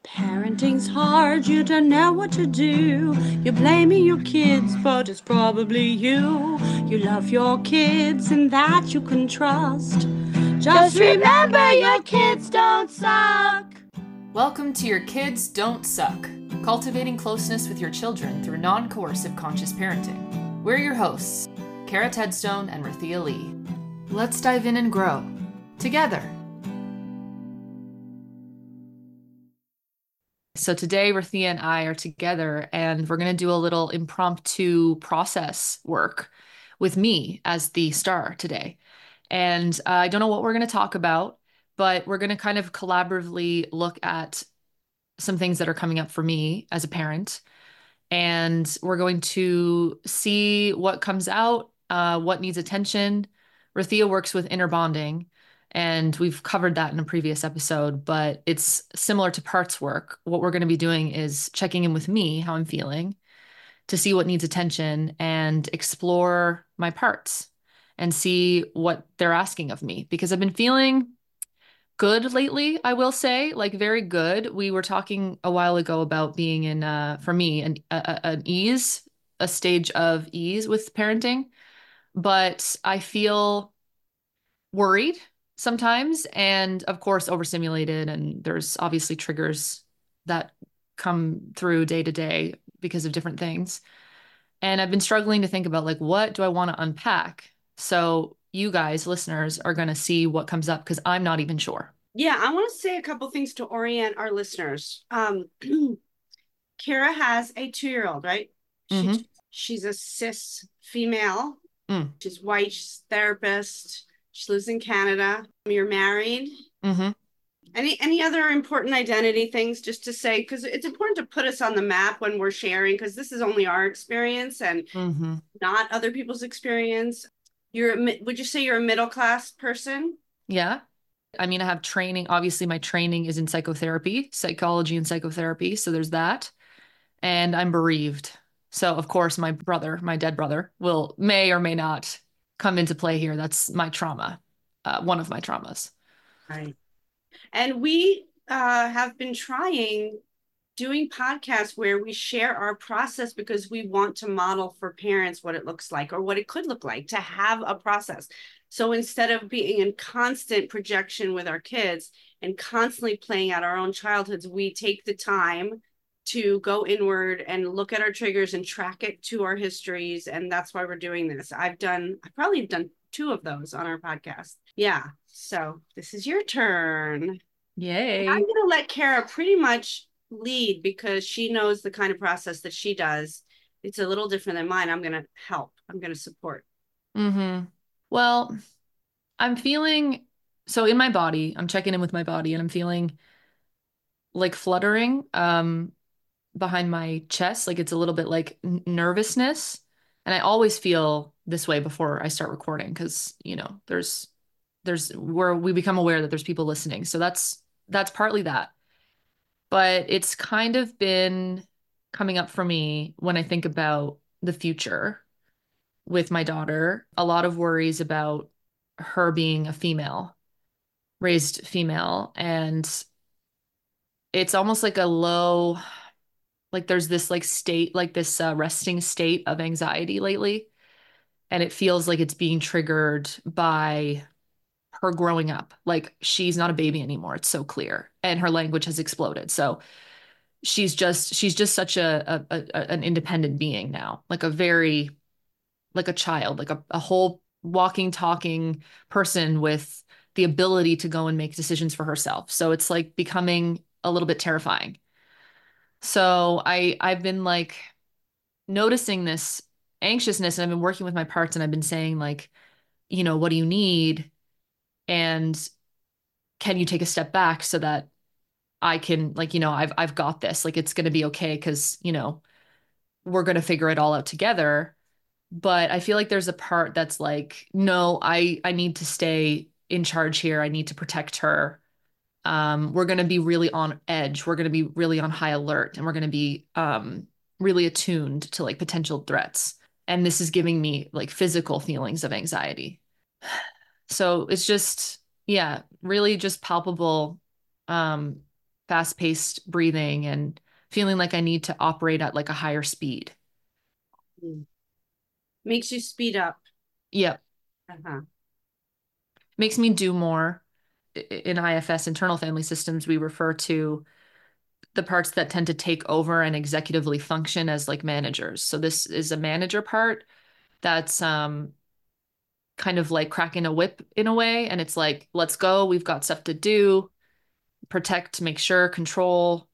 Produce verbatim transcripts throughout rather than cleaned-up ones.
Parenting's hard, you don't know what to do. You're blaming your kids, but it's probably you. You love your kids and that you can trust. Just remember your kids don't suck. Welcome to Your Kids Don't Suck, cultivating closeness with your children through non-coercive conscious parenting. We're your hosts, Kara Tedstone and Rathia Lee. Let's dive in and grow together. So today, Rathia and I are together, and we're going to do a little impromptu process work with me as the star today. And uh, I don't know what we're going to talk about, but we're going to kind of collaboratively look at some things that are coming up for me as a parent. And we're going to see what comes out, uh, what needs attention. Rathia works with inner bonding, and we've covered that in a previous episode, but it's similar to parts work. What we're going to be doing is checking in with me, how I'm feeling, to see what needs attention and explore my parts and see what they're asking of me, because I've been feeling good lately, I will say, like very good. We were talking a while ago about being in, uh, for me, an, a, an ease, a stage of ease with parenting, but I feel worried sometimes, and of course, overstimulated. And there's obviously triggers that come through day to day because of different things. And I've been struggling to think about, like, what do I want to unpack? So you guys, listeners, are going to see what comes up because I'm not even sure. Yeah, I want to say a couple things to orient our listeners. Um, Kara has a two-year-old, right? She Mm-hmm. she's a cis female. Mm. She's white, she's a therapist. She lives in Canada. You're married. Mm-hmm. Any any other important identity things just to say, because it's important to put us on the map when we're sharing, because this is only our experience and Mm-hmm. not other people's experience. You're a, would you say you're a middle class person? Yeah. I mean, I have training. Obviously, my training is in psychotherapy, psychology and psychotherapy. So there's that. And I'm bereaved. So of course, my brother, my dead brother, will may or may not come into play here. That's my trauma, uh, one of my traumas. Right. And we uh, have been trying doing podcasts where we share our process because we want to model for parents what it looks like or what it could look like to have a process. So instead of being in constant projection with our kids and constantly playing out our own childhoods, we take the time to go inward and look at our triggers and track it to our histories. And that's why we're doing this. I've done, I probably have done two of those on our podcast. Yeah. So this is your turn. Yay. I'm going to let Kara pretty much lead because she knows the kind of process that she does. It's a little different than mine. I'm going to help. I'm going to support. Mm-hmm. Well, I'm feeling so in my body, I'm checking in with my body and I'm feeling like fluttering um behind my chest, like it's a little bit like n- nervousness. And I always feel this way before I start recording because, you know, there's there's where we become aware that there's people listening. So that's that's partly that. But it's kind of been coming up for me when I think about the future with my daughter, a lot of worries about her being a female, raised female. And it's almost like a low, like there's this like state, like this uh, resting state of anxiety lately. And it feels like it's being triggered by her growing up. Like she's not a baby anymore. It's so clear. And her language has exploded. So she's just, she's just such a, a, a an independent being now, like a very, like a child, like a, a whole walking, talking person with the ability to go and make decisions for herself. So it's like becoming a little bit terrifying. So I I've been like noticing this anxiousness, and I've been working with my parts and I've been saying like, you know, what do you need? And can you take a step back so that I can like, you know, I've I've got this. Like it's going to be okay because, you know, we're going to figure it all out together. But I feel like there's a part that's like, no, I I need to stay in charge here. I need to protect her. Um, we're going to be really on edge. We're going to be really on high alert, and we're going to be um, really attuned to like potential threats. And this is giving me like physical feelings of anxiety. So it's just, yeah, really just palpable, um, fast-paced breathing and feeling like I need to operate at like a higher speed. Mm. Makes you speed up. Yep. Uh-huh. Makes me do more. In I F S, internal family systems, we refer to the parts that tend to take over and executively function as like managers. So this is a manager part that's um kind of like cracking a whip in a way. And it's like, let's go. We've got stuff to do, protect, make sure, control.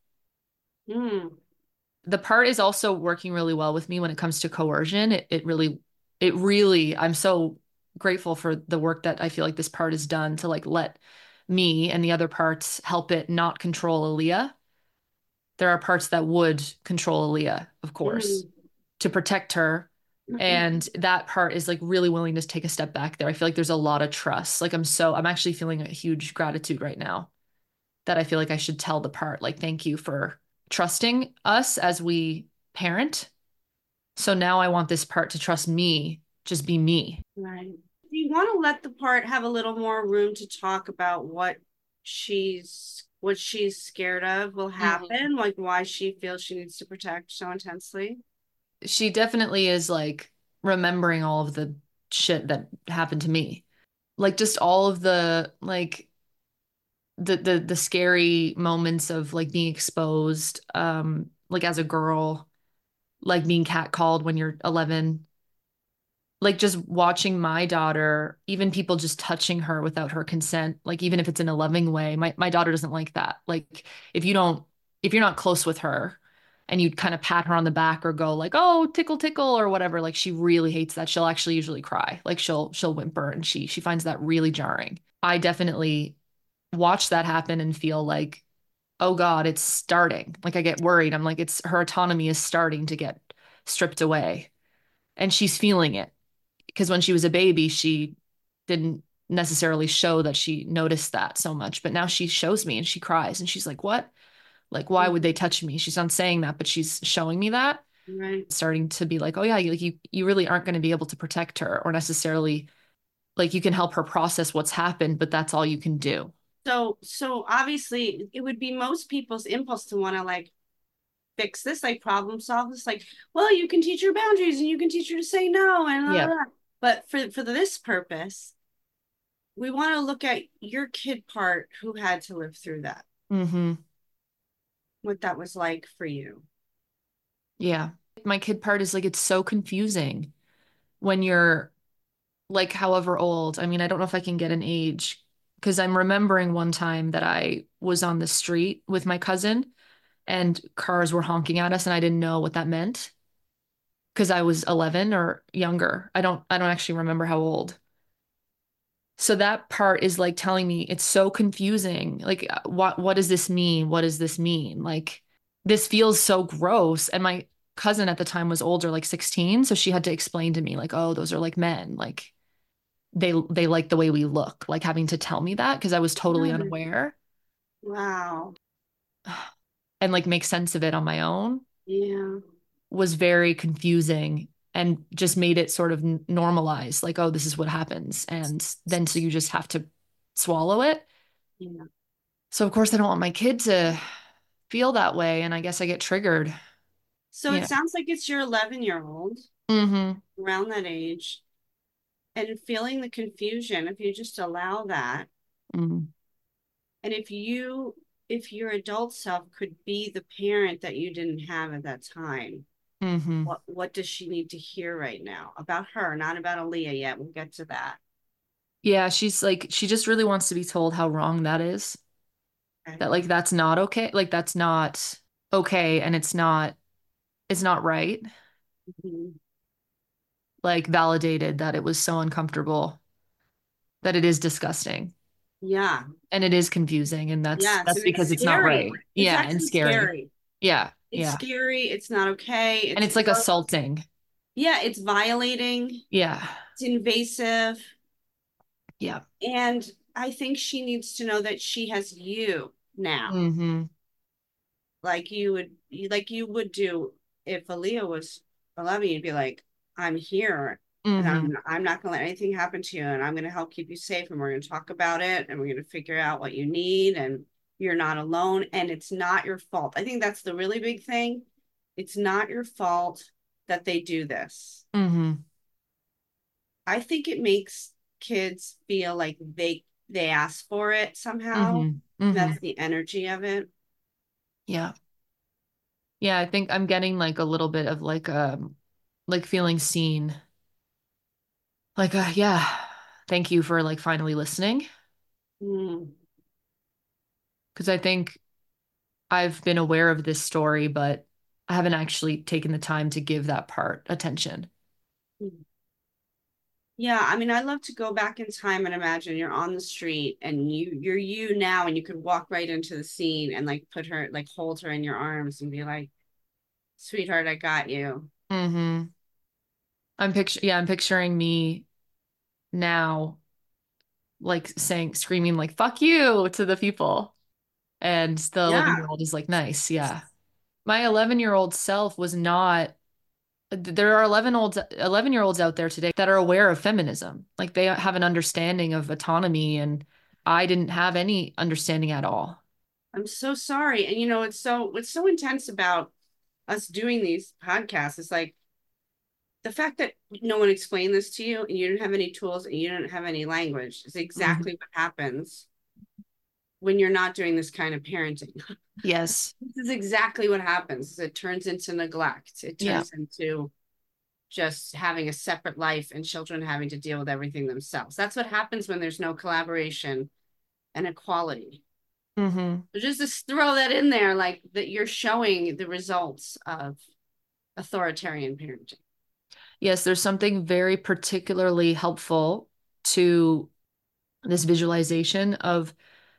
Mm. The part is also working really well with me when it comes to coercion. It, it really, it really, I'm so grateful for the work that I feel like this part has done to like let me and the other parts help it not control Aaliyah. There are parts that would control Aaliyah, of course, Mm. to protect her. And that part is like really willing to take a step back there. I feel like there's a lot of trust. Like I'm so, I'm actually feeling a huge gratitude right now that I feel like I should tell the part, like, thank you for trusting us as we parent. So now I want this part to trust me, just be me. Right. You want to let the part have a little more room to talk about what she's what she's scared of will Mhm. happen, like why she feels she needs to protect so intensely. She definitely is like remembering all of the shit that happened to me. Like just all of the like the the the scary moments of like being exposed um like as a girl, like being catcalled when you're eleven, like just watching my daughter, even people just touching her without her consent, like even if it's in a loving way. My my daughter doesn't like that. Like if you don't if you're not close with her and you kind of pat her on the back or go like, "Oh, tickle tickle" or whatever, like she really hates that. She'll actually usually cry. Like she'll she'll whimper and she she finds that really jarring. I definitely watch that happen and feel like, "Oh God, it's starting." Like I get worried. I'm like it's her autonomy is starting to get stripped away and she's feeling it because when she was a baby, she didn't necessarily show that she noticed that so much. But now she shows me and she cries and she's like, "What? Like, why would they touch me?" She's not saying that, but she's showing me that. Right. Starting to be like, "Oh yeah, you, like you, you really aren't going to be able to protect her or necessarily like you can help her process what's happened, but that's all you can do." So so obviously it would be most people's impulse to want to like fix this, like problem solve this, like, well, you can teach her boundaries and you can teach her to say no and blah, blah, Yeah. blah. But for for this purpose, we want to look at your kid part who had to live through that, Mm-hmm. what that was like for you. Yeah. My kid part is like it's so confusing when you're like however old. I mean, I don't know if I can get an age because I'm remembering one time that I was on the street with my cousin and cars were honking at us and I didn't know what that meant because I was eleven or younger. I don't I don't actually remember how old. So that part is like telling me it's so confusing. Like uh, what what does this mean? What does this mean? Like this feels so gross. And my cousin at the time was older, like sixteen, so she had to explain to me like, "Oh, those are like men." Like they they like the way we look, like having to tell me that because I was totally unaware Wow. and like make sense of it on my own Yeah. was very confusing and just made it sort of normalized like, oh, this is what happens. And then so you just have to swallow it. Yeah. So of course I don't want my kid to feel that way. And I guess I get triggered. So it Yeah. sounds like it's your eleven year old Mm-hmm. around that age and feeling the confusion. If you just allow that, Mm-hmm. and if you, if your adult self could be the parent that you didn't have at that time, Mm-hmm. what what does she need to hear right now about her, not about Aaliyah yet? We'll get to that. Yeah, she's like, she just really wants to be told how wrong that is. Okay. That like that's not okay. Like that's not okay. And it's not, it's not right. Mhm. Like validated that it was so uncomfortable, that it is disgusting Yeah. and it is confusing and that's Yes. that's And it's because it's not scary. right. It's Yeah, and actually scary. scary. Yeah, It's yeah. scary. It's not okay. And It's it's like gross. assaulting. Yeah, it's violating. Yeah. It's invasive. Yeah. And I think she needs to know that she has you now, Mm-hmm. like you would, like you would do if Aaliyah was eleven. You'd be like, "I'm here, and Mm-hmm. I'm I'm not gonna let anything happen to you, and I'm gonna help keep you safe, and we're gonna talk about it, and we're gonna figure out what you need, and You're not alone, and it's not your fault. I think that's the really big thing. It's not your fault that they do this. Mm-hmm. I think it makes kids feel like they they ask for it somehow. Mm-hmm. Mm-hmm. That's the energy of it. Yeah. Yeah, I think I'm getting like a little bit of like um like feeling seen. Like uh, yeah, thank you for like finally listening. Mm. Because I think I've been aware of this story, but I haven't actually taken the time to give that part attention. Yeah, I mean, I love to go back in time and imagine you're on the street and you you're you now and you could walk right into the scene and like put her like hold her in your arms and be like, "Sweetheart, I got you." Mm-hmm. I'm picture yeah, I'm picturing me now like saying screaming like fuck you to the people. And the eleven Yeah. year old is like, nice, yeah. My eleven year old self was not there are eleven olds eleven year olds out there today that are aware of feminism. Like they have an understanding of autonomy and I didn't have any understanding at all. I'm so sorry. And you know, it's so what's so intense about us doing these podcasts is like the fact that no one explained this to you and you didn't have any tools and you didn't have any language is Mhm. exactly what happens when you're not doing this kind of parenting. Yes. This is exactly what happens. It turns into neglect. It Yeah. turns into just having a separate life and children having to deal with everything themselves. That's what happens when there's no collaboration and equality. Hmm. So just to throw that in there, like that you're showing the results of authoritarian parenting. Yes, there's something very particularly helpful to this visualization of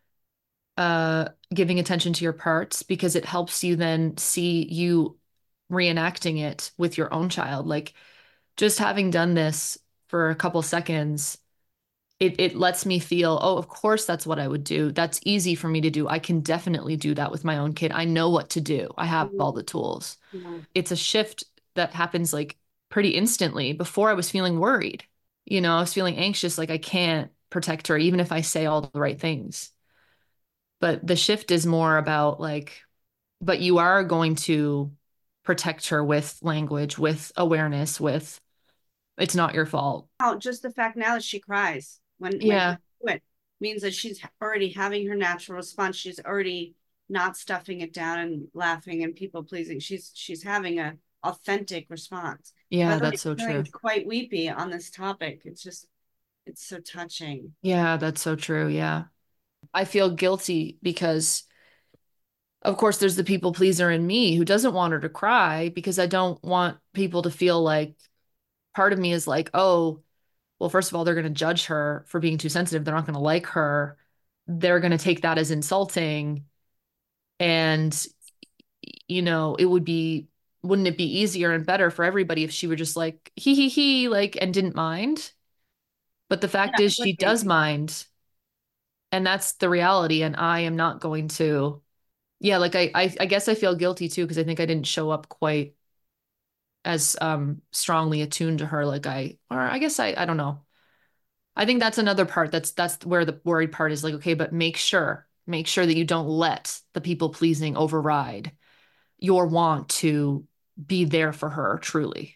uh giving attention to your parts because it helps you then see you reenacting it with your own child. Like just having done this for a couple seconds, it it lets me feel, oh, of course that's what I would do. That's easy for me to do. I can definitely do that with my own kid. I know what to do. I have all the tools. Yeah. It's a shift that happens like pretty instantly. Before I was feeling worried. You know, I was feeling anxious, like I can't protect her, even if I say all the right things. But the shift is more about like, but you are going to protect her with language, with awareness, with it's not your fault. Oh, just the fact now that she cries when when you Yeah. do it means that she's already having her natural response. She's already not stuffing it down and laughing and people pleasing. She's she's having a authentic response. By Yeah, the way, that's so I'm feeling true. quite weepy on this topic. It's just it's so touching. Yeah, that's so true. Yeah. I feel guilty because, of course, there's the people pleaser in me who doesn't want her to cry because I don't want people to feel like part of me is like, oh, well, first of all, they're going to judge her for being too sensitive. They're not going to like her. They're going to take that as insulting. And, you know, it would be, wouldn't it be easier and better for everybody if she were just like, he, he, he, like, and didn't mind? But the Yeah, fact is, it would she be. does mind. And that's the reality. And I am not going to, yeah, like, I, I, I guess I feel guilty too, because I think I didn't show up quite as um strongly attuned to her like I, or I guess I, I don't know. I think that's another part. That's that's where the worried part is like, okay, but make sure, make sure that you don't let the people pleasing override your want to be there for her truly.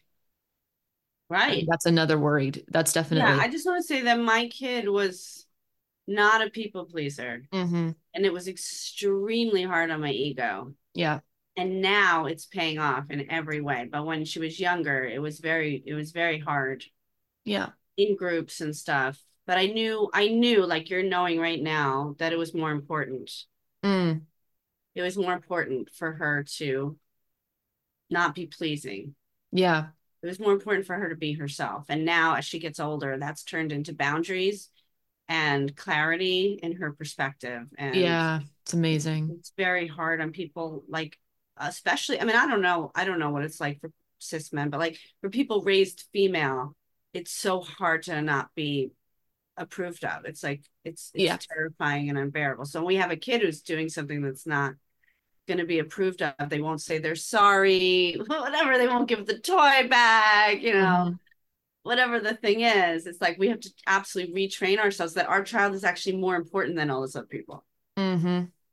I think Right. that's another worried. That's Yeah, definitely. I just want to say that my kid was not a people pleaser Hmm. and it was extremely hard on my ego. Yeah. And now it's paying off in every way. But when she was younger, it was very it was very hard Yeah. in groups and stuff. But I knew I knew like you're knowing right now that it was more important. Mm. It was more important for her to not be pleasing. Yeah. It was more important for her to be herself. And now as she gets older, that's turned into boundaries and clarity in her perspective. And Yeah. It's amazing. it's very hard on people like especially I mean I don't know I don't know what it's like for cis men but like for people raised female it's so hard to not be approved of. It's like it's it's Yeah. terrifying and unbearable. So when we have a kid who's doing something that's not going to be approved of, they won't say they're sorry, whatever, they won't give the toy back, you know, Hmm. whatever the thing is. It's like we have to absolutely retrain ourselves that our child is actually more important than all those other people. Hmm.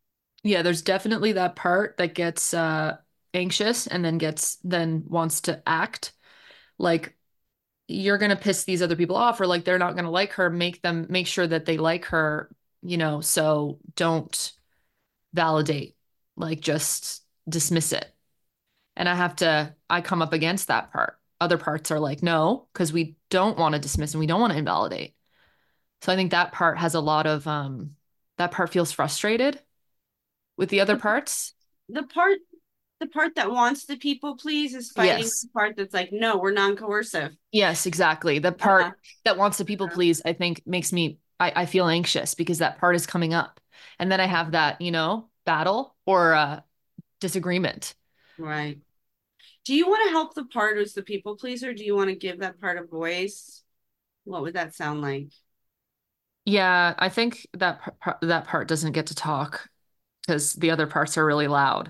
Yeah, there's definitely that part that gets uh anxious and then gets then wants to act like you're gonna piss these other people off or like they're not gonna like her, make them make sure that they like her, you know, so don't validate, like just dismiss it. And I have to, I come up against that part. Other parts are like, no, because we don't want to dismiss and we don't want to invalidate. So I think that part has a lot of, um, that part feels frustrated with the other The, parts. the part the part that wants the people please is fighting Yes. the part that's like, no, we're non-coercive. Yes, exactly. The part Uh-huh. that wants to people please, I think makes me, I, I feel anxious because that part is coming up. And then I have that, you know, battle or uh, disagreement. Right. Do you want to help the part who's the people pleaser? Do you want to give that part a voice? What would that sound like? Yeah, I think that par- that part doesn't get to talk because the other parts are really loud.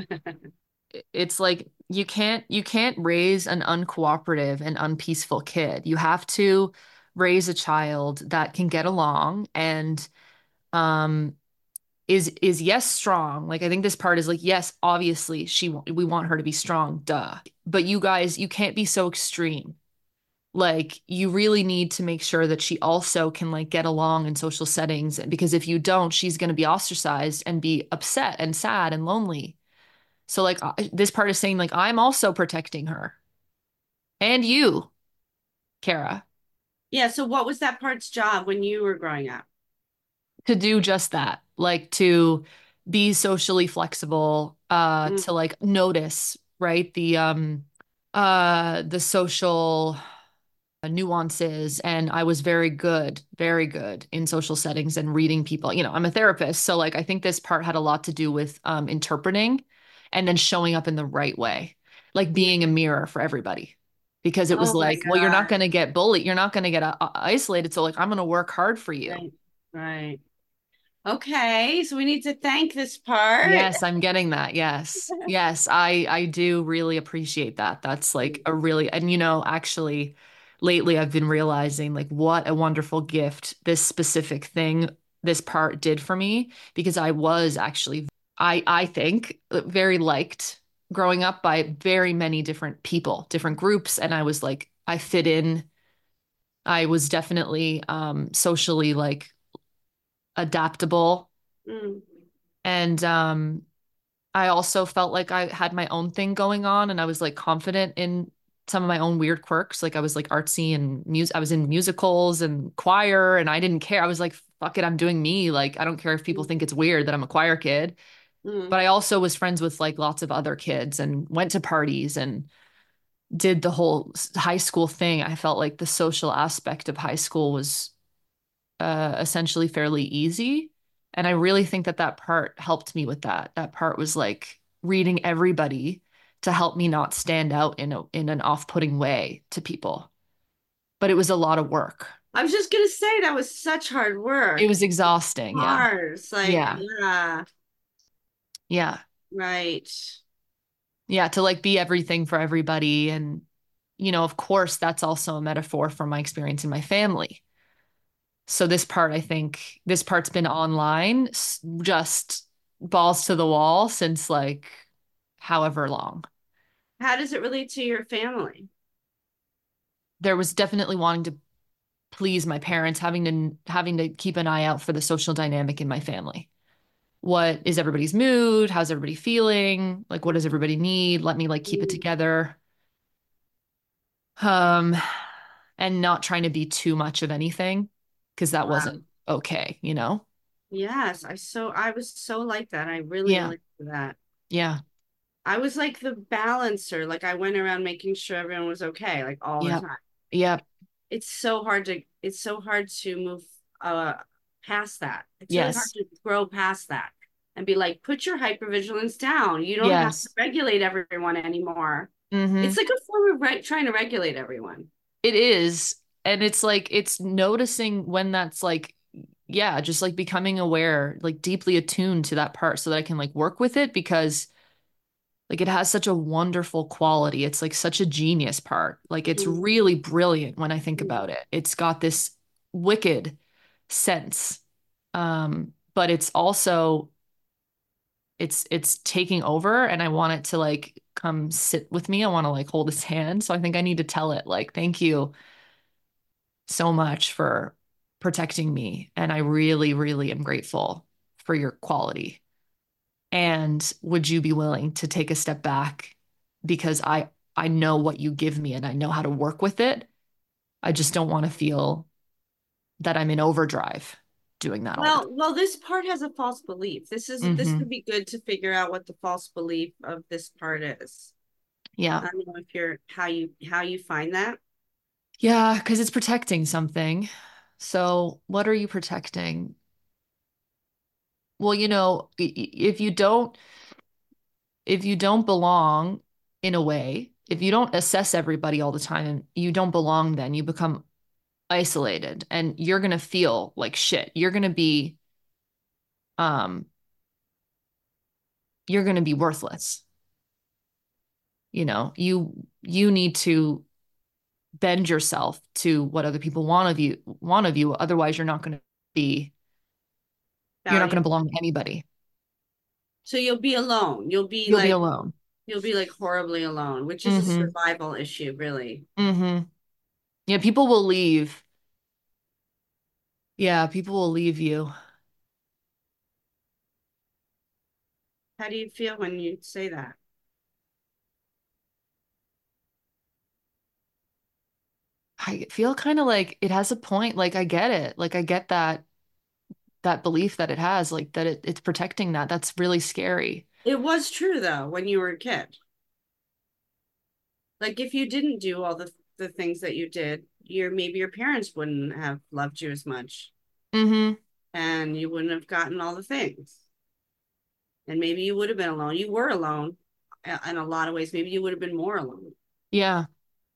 It's like you can't you can't raise an uncooperative and unpeaceful kid. You have to raise a child that can get along and um is is yes strong. Like I think this part is like yes, obviously she we want her to be strong, duh. But you guys, you can't be so extreme. Like you really need to make sure that she also can like get along in social settings because if you don't, she's going to be ostracized and be upset and sad and lonely. So like I- this part is saying like I'm also protecting her and you, Kara, Yeah, so what was that part's job when you were growing up? to do just that. Like to be socially flexible, uh Mm, to like notice, right? The um uh the social nuances and I was very good, very good in social settings and reading people. You know, I'm a therapist, so like I think this part had a lot to do with um interpreting and then showing up in the right way, like yeah. being a mirror for everybody. Because it was Oh my like, well, you're not God. going to get bullied, you're not going to get uh, isolated, so like I'm going to work hard for you. Right. Right. Okay, so we need to thank this part. Yes, I'm getting that. Yes. Yes, I I do really appreciate that. That's like a really and you know, actually lately I've been realizing like what a wonderful gift this specific thing this part did for me because I was actually I I think very liked growing up by very many different people, different groups and I was like I fit in. I was definitely um socially like adaptable Mm, and um I also felt like I had my own thing going on and I was like confident in some of my own weird quirks. Like I was like artsy and music. I was in musicals and choir and I didn't care. I was like, fuck it, I'm doing me. Like I don't care if people mm, think it's weird that I'm a choir kid. mm. But I also was friends with like lots of other kids and went to parties and did the whole high school thing. I felt like the social aspect of high school was uh, essentially fairly easy. And I really think that that part helped me with that. That part was like reading everybody to help me not stand out in a in an off-putting way to people. But it was a lot of work. I was just gonna say that was such hard It work. was exhausting. Yeah. Hard. It's like, Yeah. yeah, Yeah. right. Yeah. To like be everything for everybody. And, you know, of course, that's also a metaphor for my experience in my family. So this part, I think this part's been online, just balls to the wall since like however long. How does it relate to your family? There was definitely wanting to please my parents, having to having to keep an eye out for the social dynamic in my family. What is everybody's mood? How's everybody feeling? Like what does everybody need? Let me like keep it Mm, together. Um, and not trying to be too much of anything because that wow. wasn't okay, you know? Yes, I so I was so like that. I really Yeah. related to that. Yeah. I was like the balancer. Like I went around making sure everyone was okay, like all the Yep. time. Yep. It's so hard to it's so hard to move uh past that. It's really hard Yes. to grow past that and be like, put your hypervigilance down. You don't have to Yes. regulate everyone anymore. Mm-hmm. It's like a form of right trying to regulate everyone. It is. And it's like, it's noticing when that's like, yeah, just like becoming aware, like deeply attuned to that part so that I can like work with it because like it has such a wonderful quality. It's like such a genius part. Like it's Mm, really brilliant when I think mm. about it. It's got this wicked sense. Um, but it's also it's it's taking over and I want it to like come sit with me. I want to like hold its hand. So I think I need to tell it like, thank you so much for protecting me. And I really, really am grateful for your quality. And would you be willing to take a step back because I I know what you give me and I know how to work with it. I just don't want to feel that I'm in overdrive doing that all the time. Well, well, this part has a false belief. This is this Mm-hmm. could be good to figure out what the false belief of this part is. Yeah. I don't know if you're how you how you find that. Yeah, because it's protecting something. So, what are you protecting? Well, you know, if you don't if you don't belong in a way, if you don't assess everybody all the time and you don't belong, then you become isolated and you're going to feel like shit. You're going to be um you're going to be worthless. You know, you you need to bend yourself to what other people want of you want of you. Otherwise, you're not going to be you're not going to Value. belong to anybody. So you'll be alone. You'll be You'll be like alone. you'll be like horribly alone, which is a Mm-hmm. survival issue, really. Mm-hmm. Yeah, people will leave. Yeah, people will leave you. How do you feel when you say that? I feel kind of like it has a point. Like I get it. Like I get that that belief that it has, like that it, it's protecting that. That's really scary. It was true though when you were a kid. Like if you didn't do all the the things that you did, your maybe your parents wouldn't have loved you as much, Mm-hmm. and you wouldn't have gotten all the things. And maybe you would have been alone. You were alone uh, in a lot of ways. Maybe you would have been more alone. Yeah.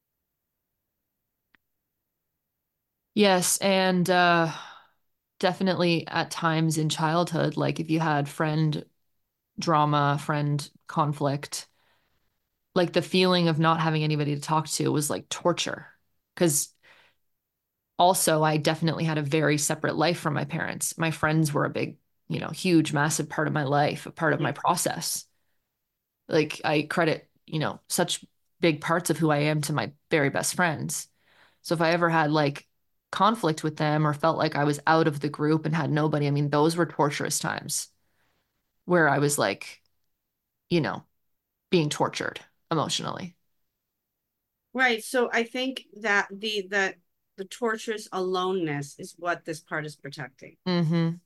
Yes. And uh definitely at times in childhood, like if you had friend drama, friend conflict, like the feeling of not having anybody to talk to was like torture. Because also, I definitely had a very separate life from my parents. My friends were a big, you know, huge, massive part of my life, a part of Yeah. my process. Like I credit, you know, such big parts of who I am to my very best friends. So if I ever had like conflict with them or felt like I was out of the group and had nobody, I mean, those were torturous times where I was like, you know, being tortured emotionally. Right. So I think that the that the torturous aloneness is what this part is protecting. Mm-hmm.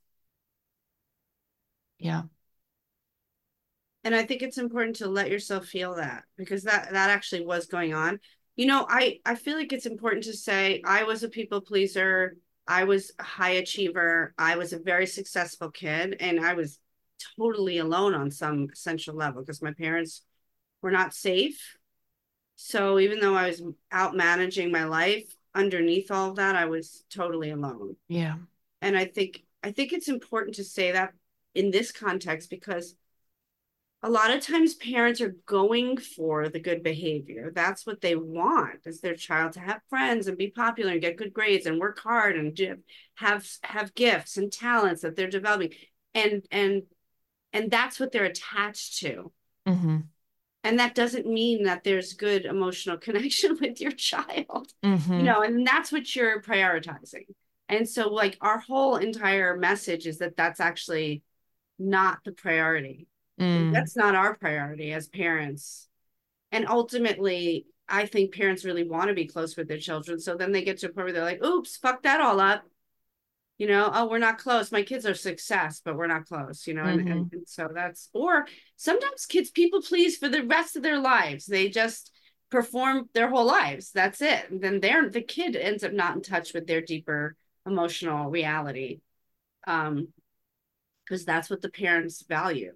Yeah. And I think it's important to let yourself feel that because that that actually was going on. You know, I I feel like it's important to say I was a people pleaser. I was a high achiever. I was a very successful kid and I was totally alone on some essential level because my parents were not safe. So even though I was out managing my life, underneath all of that, I was totally alone. Yeah. And I think I think it's important to say that in this context because a lot of times parents are going for the good behavior. That's what they want is their child to have friends and be popular and get good grades and work hard and have have gifts and talents that they're developing. And and and that's what they're attached to. Mm-hmm. And that doesn't mean that there's good emotional connection with your child, you Mm-hmm. know, and that's what you're prioritizing. And so like our whole entire message is that that's actually not the priority. Mm. That's not our priority as parents. And ultimately, I think parents really want to be close with their children. So then they get to a point where they're like, oops, fuck that all up. You know, oh, we're not close. My kids are success, but we're not close, you know, and, and, Mm-hmm. and so that's, or sometimes kids people please for the rest of their lives. They just perform their whole lives. That's it. And then they're, the kid ends up not in touch with their deeper emotional reality. Um, because that's what the parents value.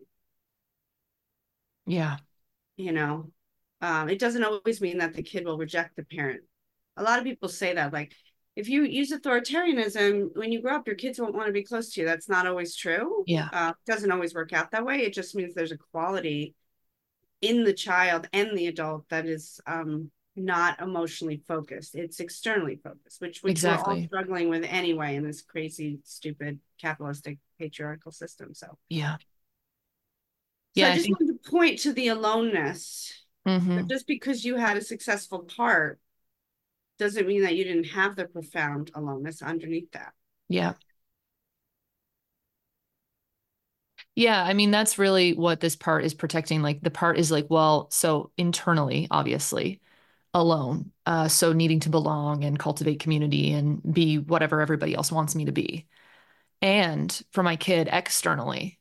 Yeah. You know, um, it doesn't always mean that the kid will reject the parent. A lot of people say that, like, if you use authoritarianism when you grow up, your kids won't want to be close to you. That's not always true. Yeah. Uh, doesn't always work out that way. It just means there's a quality in the child and the adult that is um, not emotionally focused. It's externally focused, which which we're all Exactly. struggling with anyway in this crazy, stupid, capitalistic, patriarchal system. So Yeah. So Yeah, I I just think. wanted to point to the aloneness. But Hmm. just because you had a successful part doesn't mean that you didn't have the profound aloneness underneath that. Yeah. Yeah, I mean, that's really what this part is protecting. Like the part is like, well, so internally, obviously, alone. Uh, so needing to belong and cultivate community and be whatever everybody else wants me to be. And for my kid externally,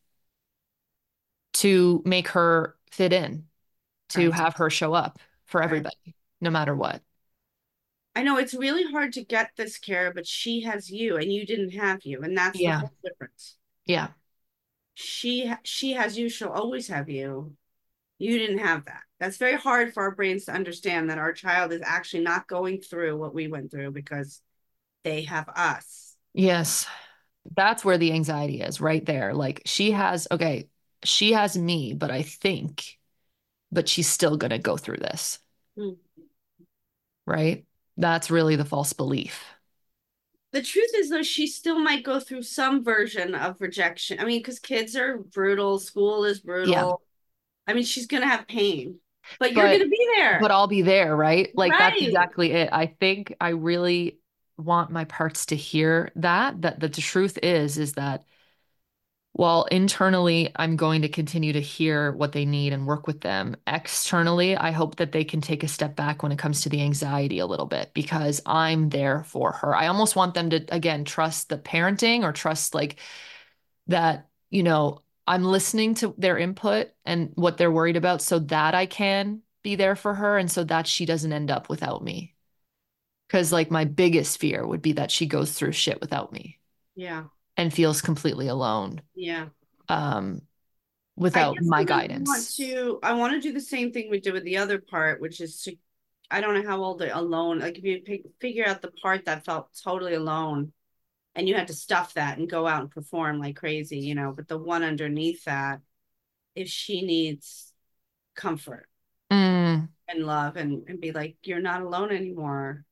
to make her fit in, to Right. have her show up for Right. everybody, no matter what. I know it's really hard to get this care, but she has you and you didn't have you. And that's the Yeah. whole difference. Yeah. She she has you, she'll always have you. You didn't have that. That's very hard for our brains to understand that our child is actually not going through what we went through because they have us. Yes. That's where the anxiety is right there. Like she has, okay, she has me, but I think, but she's still going to go through this, Hmm. right? That's really the false belief. The truth is, though, she still might go through some version of rejection. I mean, because kids are brutal, school is Yeah. brutal. I mean, she's going to have pain, but you're going But to be but there. I'll be there, right? Like that's Right. exactly it. I think I really want my parts to hear that that that the truth is is that while internally I'm going to continue to hear what they need and work with them, externally I hope that they can take a step back when it comes to the anxiety a little bit because I'm there for her. I almost want them to again trust the parenting or trust like that, you know, I'm listening to their input and what they're worried about so that I can be there for her and so that she doesn't end up without me. Because, like, my biggest fear would be that she goes through shit without me Yeah. and feels completely alone Yeah. um, I without guess my I would want guidance. to, I want to do the same thing we did with the other part, which is to, I don't know how old they alone, like if you pick, figure out the part that felt totally alone and you had to stuff that and go out and perform like crazy, you know, but the one underneath that, if she needs comfort Mm, and love and, and be like, you're not alone anymore.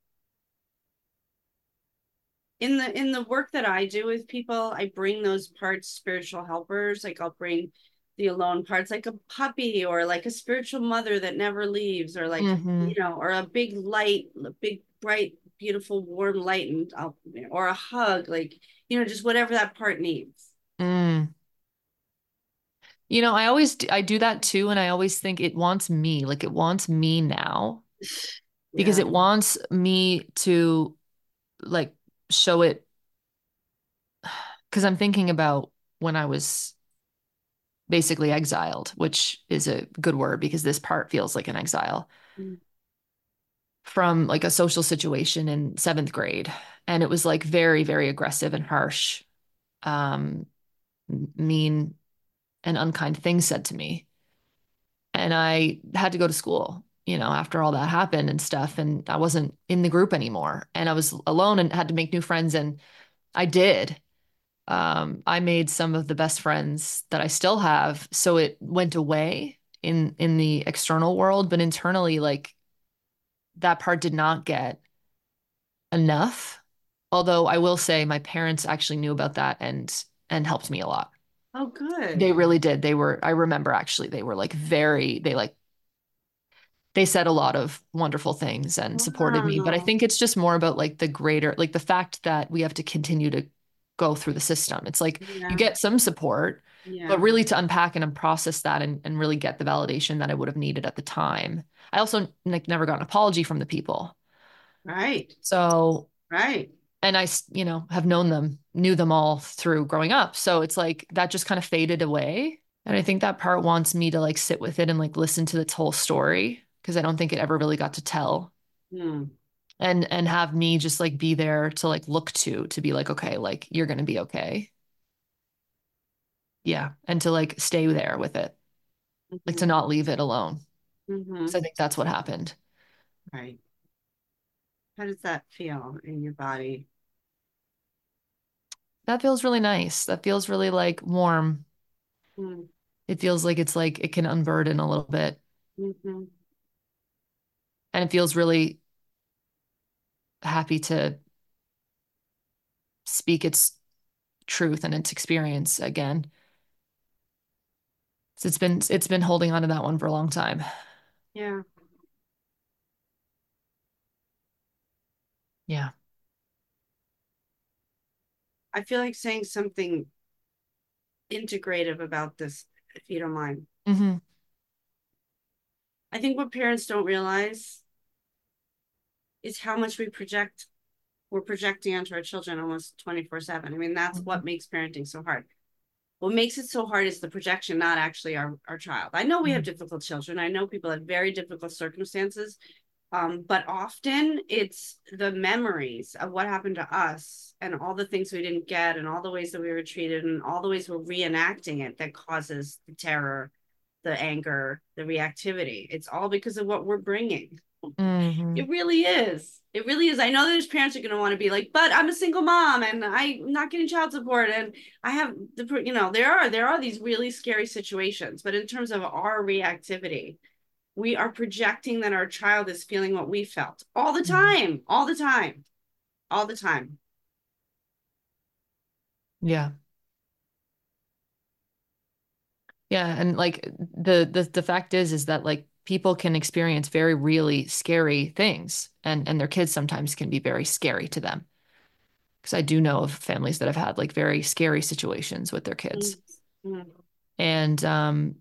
In the in the work that I do with people, I bring those parts spiritual helpers. Like I'll bring the alone parts, like a puppy or like a spiritual mother that never leaves, or like hmm you know, or a big light, a big bright, beautiful, warm light, and I'll or a hug, like you know, just whatever that part needs. mm. You know, I always do, I do that too, and I always think it wants me, like it wants me now because Yeah. it wants me to like show it because I'm thinking about when I was basically exiled, which is a good word because this part feels like an exile Mm. from like a social situation in seventh grade. And it was like very, very aggressive and harsh, um, mean and unkind things said to me. And I had to go to school, you know, after all that happened and stuff. And I wasn't in the group anymore. And I was alone and had to make new friends. And I did. Um, I made some of the best friends that I still have. So it went away in in the external world, but internally, like that part did not get enough. Although I will say my parents actually knew about that and and helped me a lot. Oh, They good. really did. They were, I remember actually, they were like very, they like they said a lot of wonderful things and supported me. But I Wow. think it's just more about like the greater, like the fact that we have to continue to go through the system. It's like you Yeah. get some support, but Yeah. really to unpack and process that and, and really get the validation that I would have needed at the time. I also like never got an apology from the people. Right. So, Right. and I, you know, have known them, knew them all through growing up. So it's like that just kind of faded away. And I think that part wants me to like sit with it and like listen to its whole story because I don't think it ever really got to tell Hmm. and and have me just like be there to like look to to be like okay, like you're going to be okay. Yeah, and to like stay there with it. Like to Hmm. not leave it alone. Hmm. So I think that's what happened. Right. How does that feel in your body? That feels really nice. That feels really like warm. Mm-hmm. It feels like it's like it can unburden a little bit Mm-hmm. and it feels really happy to speak its truth and its experience again. So it's been it's been holding on to that one for a long time. Yeah. Yeah. I feel like saying something integrative about this, if you don't mind. Hmm. I think what parents don't realize is how much we project, we're projecting onto our children almost twenty-four seven. I mean, that's Hmm. what makes parenting so hard. What makes it so hard is the projection, not actually our, our child. I know we have difficult children. I know people have very difficult circumstances. Um, but often it's the memories of what happened to us and all the things we didn't get and all the ways that we were treated and all the ways we're reenacting it that causes the terror, the anger, the reactivity. It's all because of what we're bringing. Hmm. It really is. It really is. I know there's parents are going to want to be like, but I'm a single mom and I'm not getting child support and I have the, you know, there are there are these really scary situations. But in terms of our reactivity, we are projecting that our child is feeling what we felt all the time, all the time, all the time. Yeah. Yeah. And like the the the fact is is that like people can experience very really scary things and and their kids sometimes can be very scary to them. Because I do know of families that have had like very scary situations with their kids. Mm-hmm. And um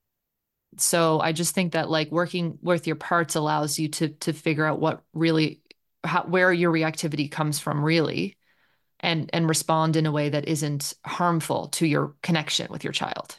so I just think that like working with your parts allows you to to figure out what really how, where your reactivity comes from really and and respond in a way that isn't harmful to your connection with your child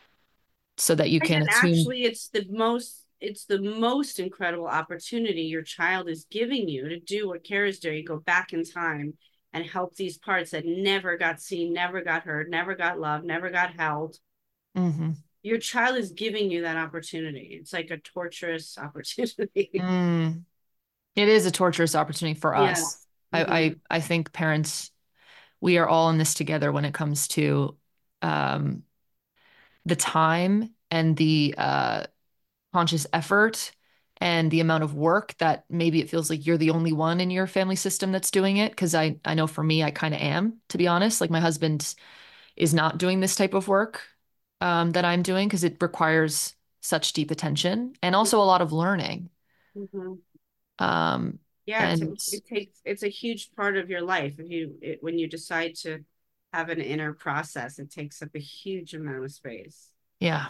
so that you Right. can And attune. actually, it's the most it's the most incredible opportunity your child is giving you to do what Kara's doing. Go back in time and help these parts that never got seen, never got heard, never got loved, never got held. Hmm. Your child is giving you that opportunity. It's like a torturous opportunity. Mm. It is a torturous opportunity for Yeah. us. I, Mm-hmm. I I think parents, we are all in this together when it comes to um, the time and the uh, conscious effort and the amount of work that maybe it feels like you're the only one in your family system that's doing it. Because I I know for me, I kind of am, to be honest. Like my husband is not doing this type of work um, that I'm doing because it requires such deep attention and also a lot of learning. Mm-hmm. Um, Yeah, it, and takes it takes it's a huge part of your life. If you it, when you decide to have an inner process, it takes up a huge amount of space. yeah,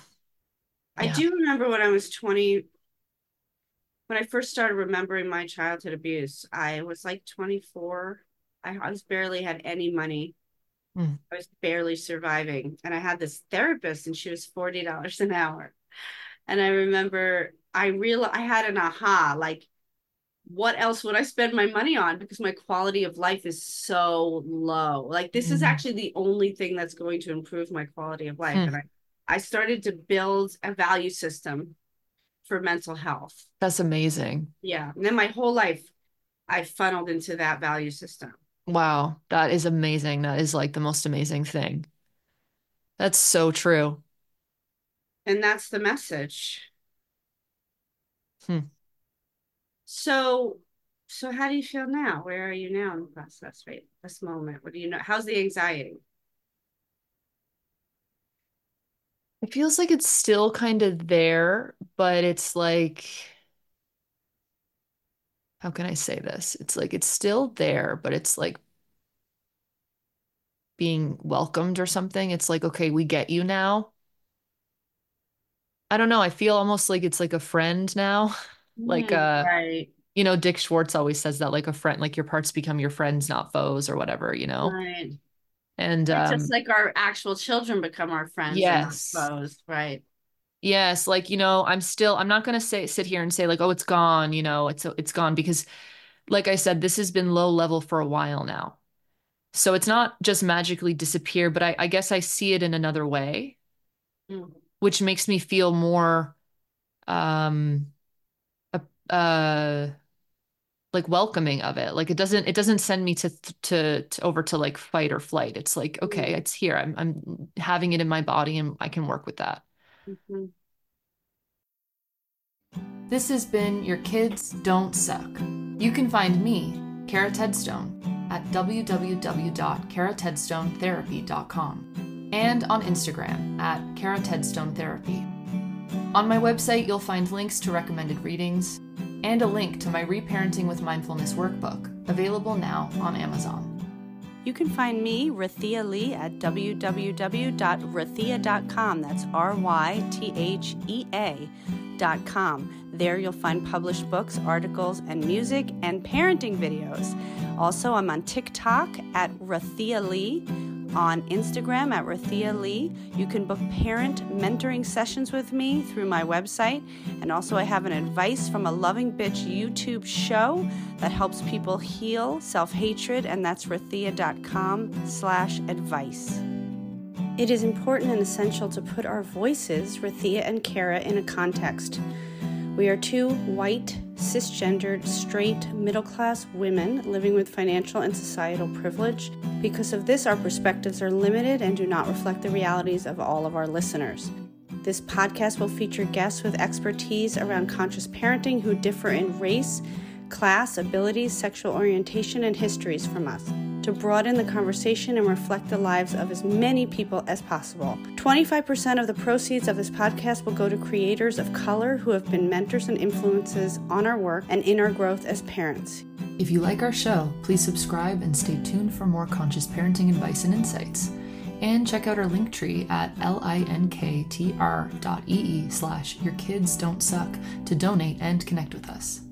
I yeah. do remember when I was twenty, when I first started remembering my childhood abuse, I was like twenty-four. I, I was barely had any money. Mm, I was barely surviving. And I had this therapist and she was forty dollars an hour. And I remember I realized I had an aha, like what else would I spend my money on? Because my quality of life is so low. Like this is mm, actually the only thing that's going to improve my quality of life. And mm. I, I started to build a value system for mental health. That's amazing. Yeah. And then my whole life I funneled into that value system. Wow, that is amazing. That is like the most amazing thing. That's so true. And that's the message. Hmm. So so how do you feel now? Where are you now in the process, right? This moment. What do you know? How's the anxiety? It feels like it's still kind of there, but it's like, how can I say this? It's like it's still there, but it's like being welcomed or something. It's like, okay, we get you now. I don't know. I feel almost like it's like a friend now. Like Mm, uh, right. you know, Dick Schwartz always says that like a friend, like your parts become your friends, not foes or whatever, you know? Right. And It's just um like our actual children become our friends and not yes. foes, right? Yes, like you know, I'm still I'm not going to say sit here and say like, "Oh, it's gone," you know, it's it's gone because like I said, this has been low level for a while now. So it's not just magically disappear, but I, I guess I see it in another way, Mm. which makes me feel more um uh, uh like welcoming of it. Like it doesn't it doesn't send me to to, to over to like fight or flight. It's like, okay, Mm. it's here. I'm I'm having it in my body and I can work with that. Mm-hmm. This has been Your Kids Don't Suck. You can find me, Kara Tedstone, at w w w dot kara tedstone therapy dot com. and on Instagram at Kara Tedstone Therapy. On my website, you'll find links to recommended readings and a link to my Reparenting with Mindfulness workbook, available now on Amazon. You can find me, Rthea Lee, at w w w dot rthea dot com. That's R Y T H E A dot com. There you'll find published books, articles, and music, and parenting videos. Also, I'm on TikTok at Rthea Lee, on Instagram at Rthea Lee. You can book parent mentoring sessions with me through my website. And also I have an Advice from a Loving Bitch YouTube show that helps people heal self-hatred, and that's rthea dot com slash advice. It is important and essential to put our voices, Rthea and Kara, in a context. We are two white, cisgendered, straight, middle-class women living with financial and societal privilege. Because of this, our perspectives are limited and do not reflect the realities of all of our listeners. This podcast will feature guests with expertise around conscious parenting who differ in race, class, abilities, sexual orientation, and histories from us, to broaden the conversation and reflect the lives of as many people as possible. twenty-five percent of the proceeds of this podcast will go to creators of color who have been mentors and influences on our work and in our growth as parents. If you like our show, please subscribe and stay tuned for more conscious parenting advice and insights. And check out our link tree at linktr dot ee slash your kids don't suck to donate and connect with us.